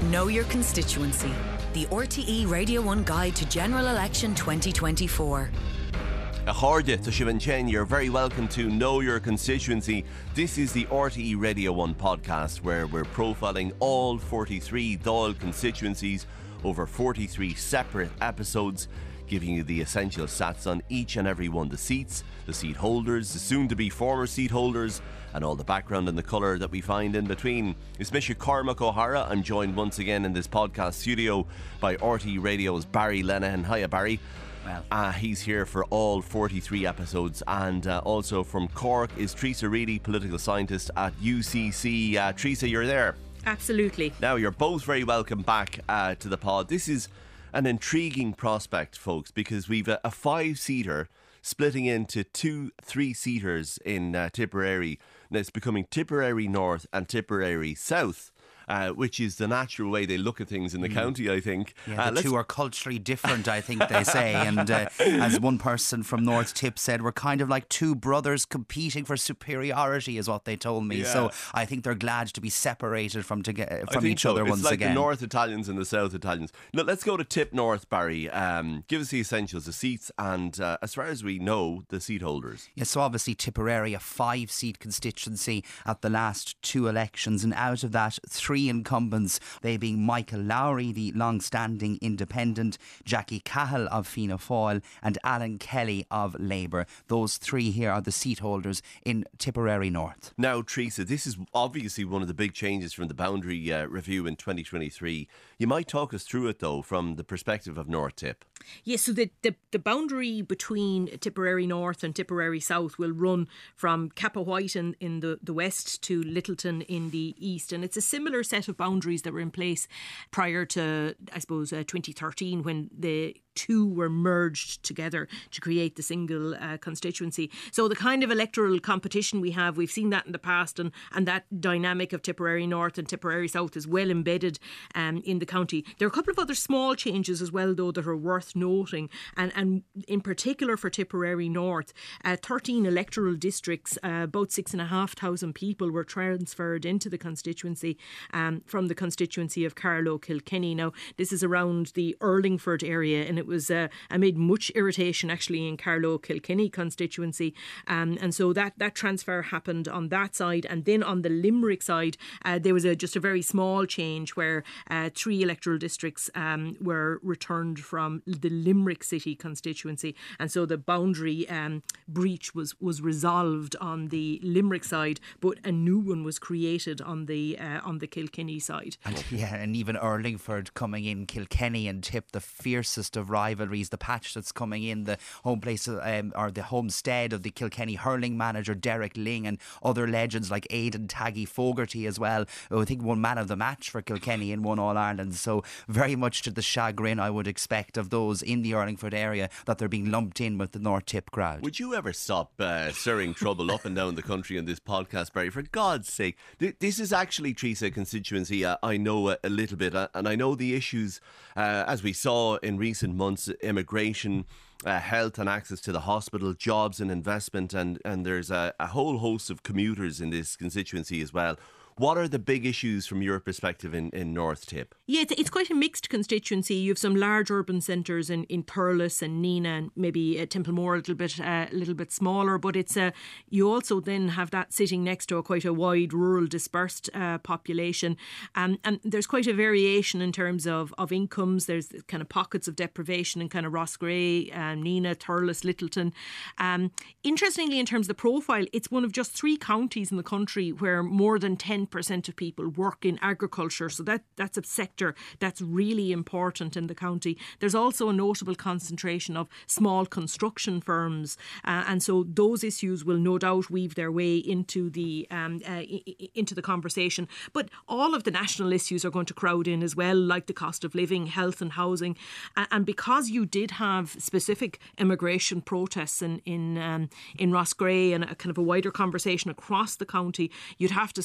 Know Your Constituency, the RTE Radio 1 Guide to General Election 2024. Ahordia to Shivan Chen, you're very welcome to Know Your Constituency. This is the RTE Radio 1 podcast where we're profiling all 43 Dáil constituencies over 43 separate episodes, giving you the essential stats on each and every one, the seats, the seat holders, the soon-to-be former seat holders, and all the background and the colour that we find in between. It's Misha Cormac O'Hara. I'm joined once again in this podcast studio by RTE Radio's Barry Lenihan. Hiya, Barry. Well, he's here for all 43 episodes, and also from Cork is Teresa Reedy, political scientist at UCC. Teresa, you're there. Absolutely. Now, you're both very welcome back to the pod. This is an intriguing prospect, folks, because we've a five-seater splitting into two three-seaters in Tipperary. Now, it's becoming Tipperary North and Tipperary South. Which is the natural way they look at things in the county, I think. Yeah, the two are culturally different, I think they say. And as one person from North Tip said, we're kind of like two brothers competing for superiority, is what they told me. Yeah. So I think they're glad to be separated from each other once again. It's like the North Italians and the South Italians. Now, let's go to Tip North, Barry. Give us the essentials, the seats, and as far as we know, the seat holders. Yeah, so obviously Tipperary, a 5-seat constituency at the last two elections, and out of that, 3 incumbents, they being Michael Lowry, the long-standing independent, Jackie Cahill of Fianna Fáil, and Alan Kelly of Labour. Those 3 here are the seat holders in Tipperary North. Now, Teresa, this is obviously one of the big changes from the boundary review in 2023. You might talk us through it, though, from the perspective of North Tip. Yes, so the boundary between Tipperary North and Tipperary South will run from Cappa-White in the west to Littleton in the east, and it's a similar set of boundaries that were in place prior to, I suppose, 2013, when the two were merged together to create the single constituency. So the kind of electoral competition we've seen that in the past, and that dynamic of Tipperary North and Tipperary South is well embedded in the county. There are a couple of other small changes as well, though, that are worth noting, and in particular for Tipperary North, 13 electoral districts, about 6,500 people were transferred into the constituency from the constituency of Carlow Kilkenny. Now, this is around the Urlingford area, and it was amid much irritation actually in Carlow Kilkenny constituency, and so that transfer happened on that side. And then on the Limerick side, there was just a very small change where 3 electoral districts were returned from the Limerick City constituency, and so the boundary breach was resolved on the Limerick side, but a new one was created on the Kilkenny side. And even Urlingford coming in, Kilkenny and Tip, the fiercest of rivalries, the patch that's coming in, the home place or the homestead of the Kilkenny hurling manager Derek Ling, and other legends like Aidan Taggy Fogarty as well, who I think won man of the match for Kilkenny and won All-Ireland. So very much to the chagrin, I would expect, of those in the Urlingford area, that they're being lumped in with the North Tip crowd. Would you ever stop stirring trouble up and down the country in this podcast, Barry? For God's sake, this is actually, Teresa, constituency I know a little bit, and I know the issues as we saw in recent months: immigration, health and access to the hospital, jobs and investment, and there's a whole host of commuters in this constituency as well. What are the big issues from your perspective in North Tip? Yeah, it's quite a mixed constituency. You have some large urban centres in Thurles and Neenah, and maybe Templemore a little bit smaller. But it's you also then have that sitting next to quite a wide rural dispersed population, and there's quite a variation in terms of incomes. There's kind of pockets of deprivation in kind of Roscrea, Neenah, Thurles, Littleton. Interestingly, in terms of the profile, it's one of just 3 counties in the country where more than 10% of people work in agriculture, so that's a sector that's really important in the county. There's also a notable concentration of small construction firms, and so those issues will no doubt weave their way into the conversation. But all of the national issues are going to crowd in as well, like the cost of living, health and housing, and because you did have specific immigration protests in Roscrea and a kind of a wider conversation across the county, you'd have to suspect that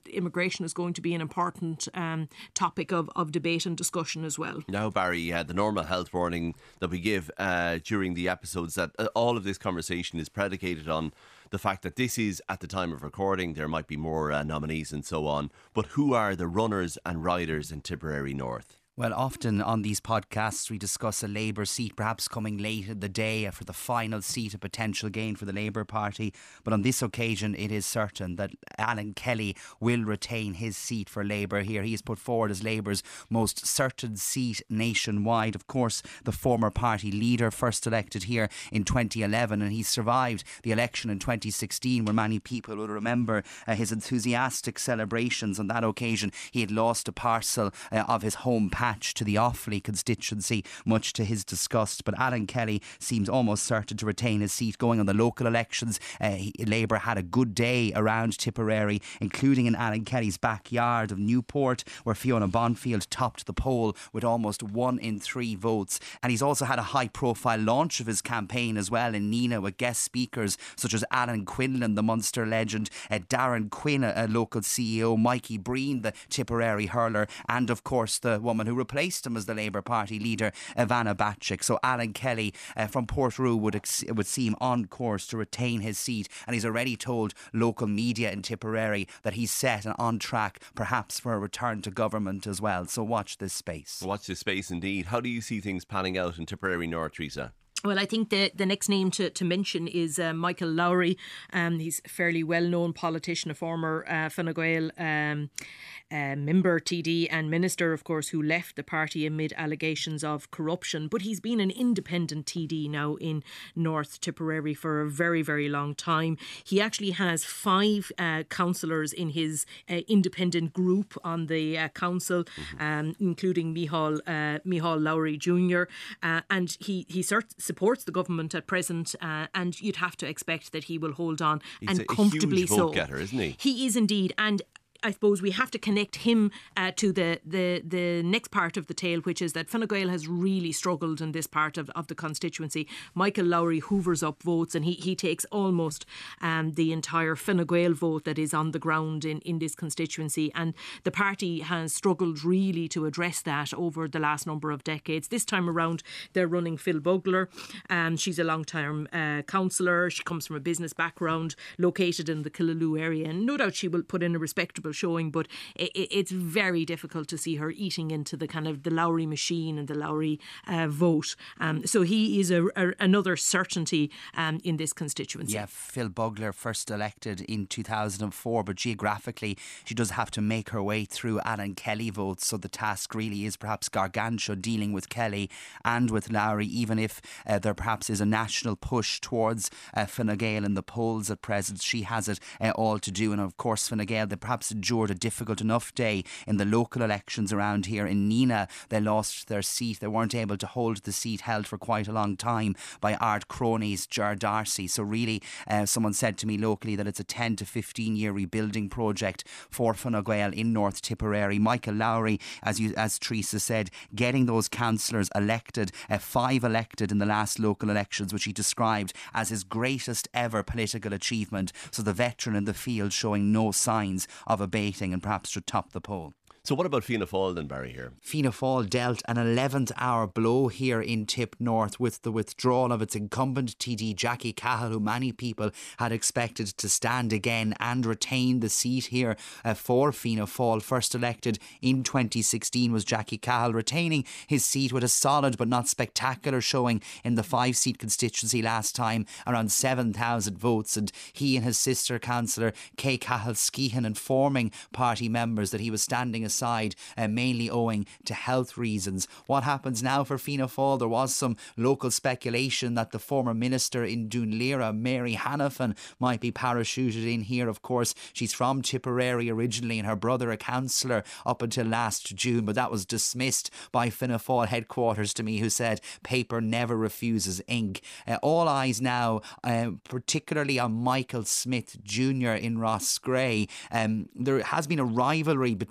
that immigration is going to be an important topic of debate and discussion as well. Now, Barry, the normal health warning that we give during the episodes, that all of this conversation is predicated on the fact that this is at the time of recording. There might be more nominees and so on, but who are the runners and riders in Tipperary North? Well, often on these podcasts we discuss a Labour seat perhaps coming late in the day for the final seat, a potential gain for the Labour Party. But on this occasion it is certain that Alan Kelly will retain his seat for Labour here. He is put forward as Labour's most certain seat nationwide. Of course, the former party leader, first elected here in 2011, and he survived the election in 2016, where many people will remember his enthusiastic celebrations. On that occasion he had lost a parcel of his home patch to the Offaly constituency, much to his disgust. But Alan Kelly seems almost certain to retain his seat. Going on the local elections, Labour had a good day around Tipperary, including in Alan Kelly's backyard of Newport, where Fiona Bonfield topped the poll with almost 1 in 3 votes. And he's also had a high profile launch of his campaign as well in Nina, with guest speakers such as Alan Quinlan, the Munster legend, Darren Quinn, a local CEO, Mikey Breen, the Tipperary hurler, and of course the woman who replaced him as the Labour Party leader, Ivana Bacik. So Alan Kelly from Portrue would seem on course to retain his seat, and he's already told local media in Tipperary that he's set and on track perhaps for a return to government as well. So watch this space. Watch this space indeed. How do you see things panning out in Tipperary North, Teresa? Well, I think the next name to mention is Michael Lowry. He's a fairly well-known politician, a former Fine Gael member, TD and minister, of course, who left the party amid allegations of corruption. But he's been an independent TD now in North Tipperary for a very, very long time. He actually has 5 councillors in his independent group on the council, including Micheál Lowry Jr. And he supports the government at present, and you'd have to expect that he will hold on, He's and comfortably huge vote getter, isn't he? He is indeed, and I suppose we have to connect him to the next part of the tale, which is that Fine Gael has really struggled in this part of the constituency. Michael Lowry hoovers up votes, and he takes almost the entire Fine Gael vote that is on the ground in this constituency, and the party has struggled really to address that over the last number of decades. This time around they're running Phil Bugler. She's a long-term councillor. She comes from a business background, located in the Killaloe area, and no doubt she will put in a respectable showing, but it's very difficult to see her eating into the kind of the Lowry machine and the Lowry vote. So he is another certainty in this constituency. Yeah, Phil Bugler, first elected in 2004, but geographically she does have to make her way through Alan Kelly votes, so the task really is perhaps gargantuan, dealing with Kelly and with Lowry, even if there perhaps is a national push towards Fine Gael in the polls at present. She has it all to do, and of course Fine Gael, they perhaps endured a difficult enough day in the local elections around here. In Nina, they lost their seat. They weren't able to hold the seat held for quite a long time by Ard Cronies, Ger Darcy. So really, someone said to me locally that it's a 10 to 15 year rebuilding project for Fine Gael in North Tipperary. Michael Lowry, as Teresa said, getting those councillors elected, 5 elected in the last local elections, which he described as his greatest ever political achievement. So the veteran in the field showing no signs of abating, and perhaps should top the poll. So what about Fianna Fáil then, Barry, here? Fianna Fáil dealt an 11th hour blow here in Tip North with the withdrawal of its incumbent TD Jackie Cahill, who many people had expected to stand again and retain the seat here for Fianna Fáil. First elected in 2016 was Jackie Cahill, retaining his seat with a solid but not spectacular showing in the 5-seat constituency last time, around 7,000 votes, and he and his sister councillor Kay Cahill Skehan informing party members that he was standing aside, mainly owing to health reasons. What happens now for Fianna Fáil? There was some local speculation that the former minister in Dunleera, Mary Hanafin, might be parachuted in here. Of course, she's from Tipperary originally, and her brother a councillor up until last June, but that was dismissed by Fianna Fáil headquarters to me, who said paper never refuses ink. All eyes now, particularly on Michael Smith Jr. in Rossgrey. There has been a rivalry between Smith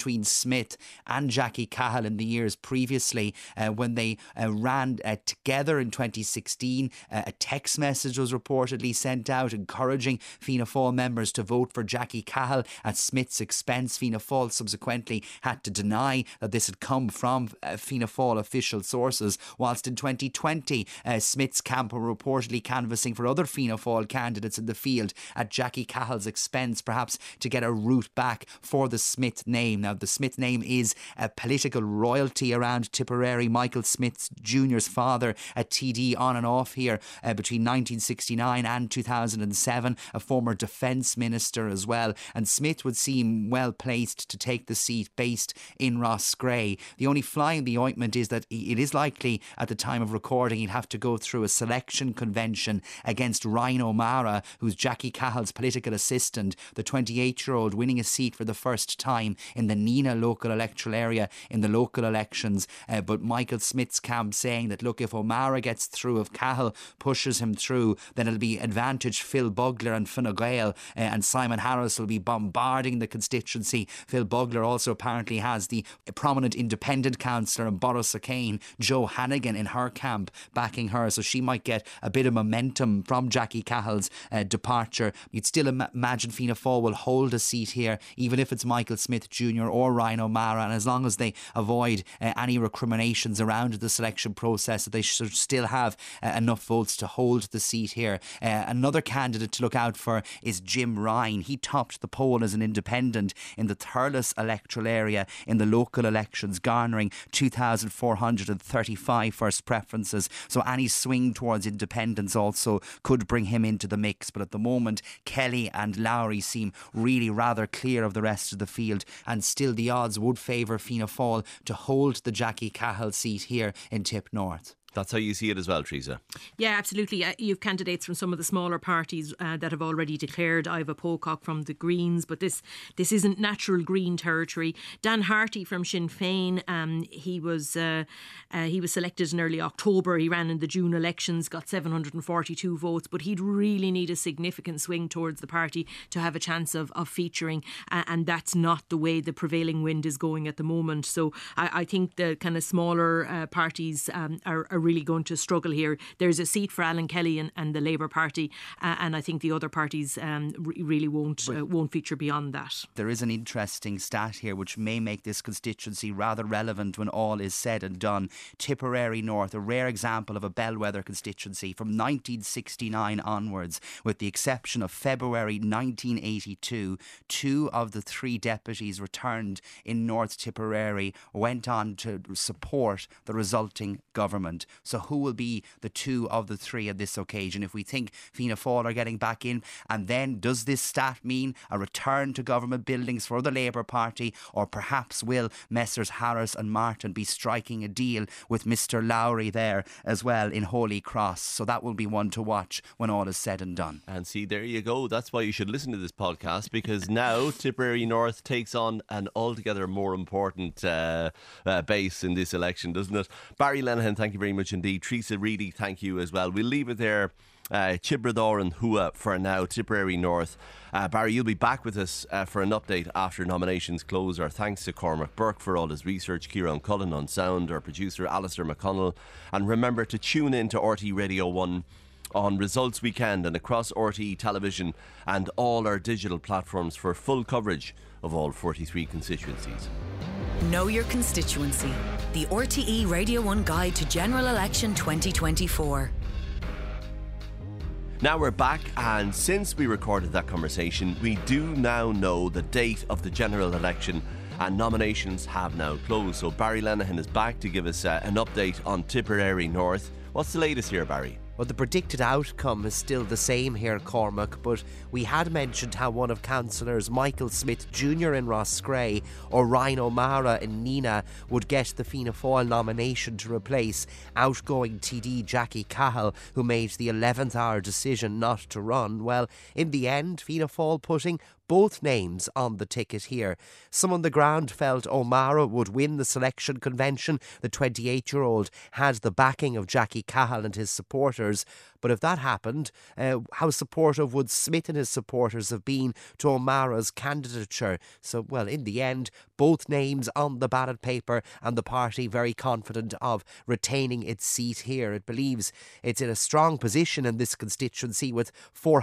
Smith and Jackie Cahill in the years previously when they ran together in 2016. A text message was reportedly sent out encouraging Fianna Fáil members to vote for Jackie Cahill at Smith's expense. Fianna Fáil subsequently had to deny that this had come from Fianna Fáil official sources, whilst in 2020 Smith's camp were reportedly canvassing for other Fianna Fáil candidates in the field at Jackie Cahill's expense, perhaps to get a route back for the Smith name. Now, the Smith name is a political royalty around Tipperary. Michael Smith Jr.'s father, a TD on and off here between 1969 and 2007, a former defence minister as well. And Smith would seem well placed to take the seat based in Roscrea. The only fly in the ointment is that it is likely at the time of recording he'd have to go through a selection convention against Ryan O'Mara, who's Jackie Cahill's political assistant, the 28-year-old winning a seat for the first time in the Nenagh local electoral area in the local elections. But Michael Smith's camp saying that, look, if O'Mara gets through, if Cahill pushes him through, then it'll be advantage Phil Bugler and Fine Gael, and Simon Harris will be bombarding the constituency. Phil Bugler also apparently has the prominent independent councillor and Boris O'Kane, Joe Hannigan, in her camp backing her, so she might get a bit of momentum from Jackie Cahill's departure. You'd still imagine Fianna Fáil will hold a seat here, even if it's Michael Smith Jr. or Ryan O'Mara, and as long as they avoid any recriminations around the selection process, that they should still have enough votes to hold the seat here. Another candidate to look out for is Jim Ryan. He topped the poll as an independent in the Thurles electoral area in the local elections, garnering 2,435 first preferences. So any swing towards independence also could bring him into the mix. But at the moment, Kelly and Lowry seem really rather clear of the rest of the field, and still the odds would favour Fianna Fáil to hold the Jackie Cahill seat here in Tip North. That's how you see it as well, Teresa. Yeah, absolutely. You have candidates from some of the smaller parties that have already declared. Iva Pocock from the Greens, but this isn't natural Green territory. Dan Harty from Sinn Féin, he was selected in early October. He ran in the June elections, got 742 votes, but he'd really need a significant swing towards the party to have a chance of featuring, and that's not the way the prevailing wind is going at the moment. So I think the kind of smaller parties are really going to struggle here. There's a seat for Alan Kelly and the Labour Party, and I think the other parties really won't feature beyond that. There is an interesting stat here which may make this constituency rather relevant when all is said and done. Tipperary North, a rare example of a bellwether constituency from 1969 onwards, with the exception of February 1982. 2 of the 3 deputies returned in North Tipperary went on to support the resulting government. So who will be the 2 of the 3 at this occasion? If we think Fianna Fáil are getting back in, and then does this stat mean a return to government buildings for the Labour Party, or perhaps will Messrs Harris and Martin be striking a deal with Mr Lowry there as well in Holy Cross? So that will be one to watch when all is said and done. And see, there you go. That's why you should listen to this podcast, because now Tipperary North takes on an altogether more important base in this election, doesn't it? Barry Lenihan, thank you very much indeed. Teresa Reedy, thank you as well. We'll leave it there. Chibrador and Hua for now, Tipperary North. Barry, you'll be back with us for an update after nominations close. Our thanks to Cormac Burke for all his research, Kieran Cullen on sound, our producer Alistair McConnell. And remember to tune in to RTE Radio 1 on Results Weekend and across RTE Television and all our digital platforms for full coverage of all 43 constituencies. Know your constituency. The RTE Radio 1 Guide to General Election 2024. Now we're back, and since we recorded that conversation, we do now know the date of the general election, and nominations have now closed. So Barry Lenihan is back to give us an update on Tipperary North. What's the latest here, Barry? Well, the predicted outcome is still the same here, Cormac, but we had mentioned how one of councillors, Michael Smith Jr. in Roscrea or Ryan O'Mara in Nenagh, would get the Fianna Fáil nomination to replace outgoing TD Jackie Cahill, who made the 11th hour decision not to run. Well, in the end, Fianna Fáil putting both names on the ticket here. Some on the ground felt O'Mara would win the selection convention. The 28-year-old had the backing of Jackie Cahill and his supporters. But if that happened, how supportive would Smith and his supporters have been to O'Mara's candidature? So, well, in the end, both names on the ballot paper, and the party very confident of retaining its seat here. It believes it's in a strong position in this constituency with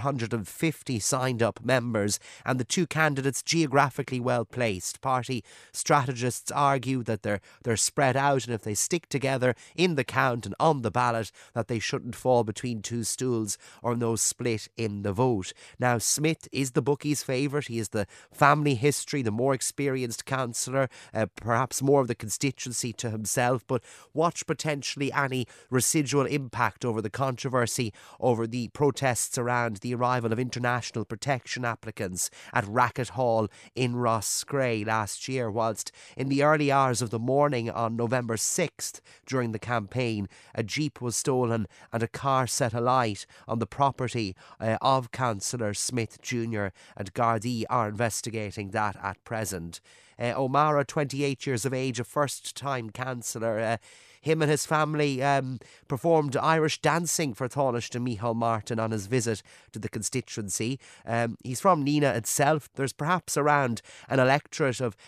450 signed up members, and the two candidates geographically well placed. Party strategists argue that they're spread out, and if they stick together in the count and on the ballot, that they shouldn't fall between two stools or no split in the vote. Now, Smith is the bookies' favourite. He is the family history, the more experienced councillor, perhaps more of the constituency to himself, but watch potentially any residual impact over the controversy over the protests around the arrival of international protection applicants at Racket Hall in Rosscray last year, whilst in the early hours of the morning on November 6th during the campaign, a jeep was stolen and a car set alight on the property of Councillor Smith Jr. and Gardaí are investigating that at present. O'Mara, 28 years of age, a first-time councillor. Him and his family performed Irish dancing for Taoiseach Micheál Martin on his visit to the constituency. He's from Neenah itself. There's perhaps around an electorate of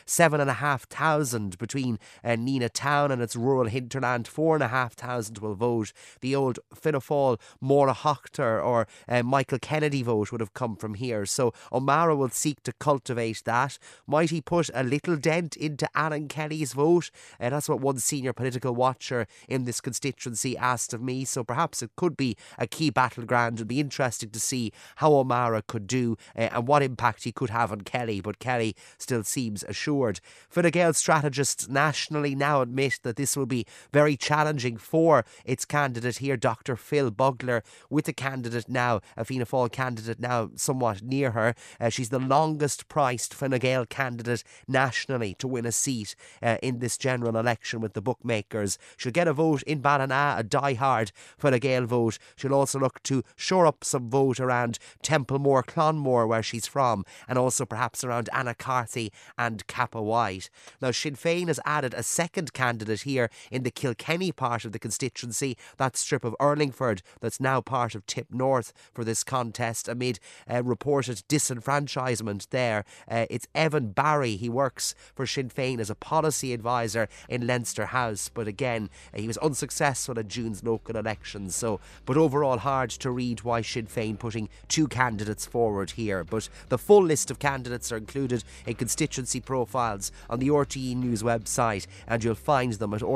7,500 between Neenah town and its rural hinterland. 4,500 will vote. The old Fianna Fáil Máire Hochtar or Michael Kennedy vote would have come from here. So O'Mara will seek to cultivate that. Might he put a little dent into Alan Kelly's vote? That's what one senior political watcher in this constituency asked of me, so perhaps it could be a key battleground. It'll be interesting to see how O'Mara could do and what impact he could have on Kelly, but Kelly still seems assured. Fine Gael strategists nationally now admit that this will be very challenging for its candidate here, Dr. Phil Bugler, with a candidate now, a Fianna Fáil candidate now somewhat near her. She's the longest priced Fine Gael candidate nationally to win a seat in this general election with the bookmakers. She'll get a vote in Ballina, a die-hard Fine Gael vote. She'll also look to shore up some vote around Templemore, Clonmore, where she's from, and also perhaps around Anacarthy and Kappa White. Now, Sinn Féin has added a second candidate here in the Kilkenny part of the constituency, that strip of Urlingford that's now part of Tip North for this contest amid reported disenfranchisement there. It's Evan Barry. He works for Sinn Féin as a policy advisor in Leinster House, but again, he was unsuccessful at June's local elections. But overall, hard to read why Sinn Féin putting two candidates forward here. But the full list of candidates are included in constituency profiles on the RTE News website, and you'll find them at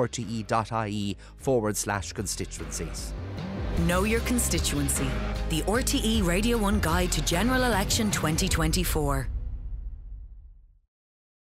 rte.ie/constituencies. Know your constituency. The RTE Radio 1 Guide to General Election 2024.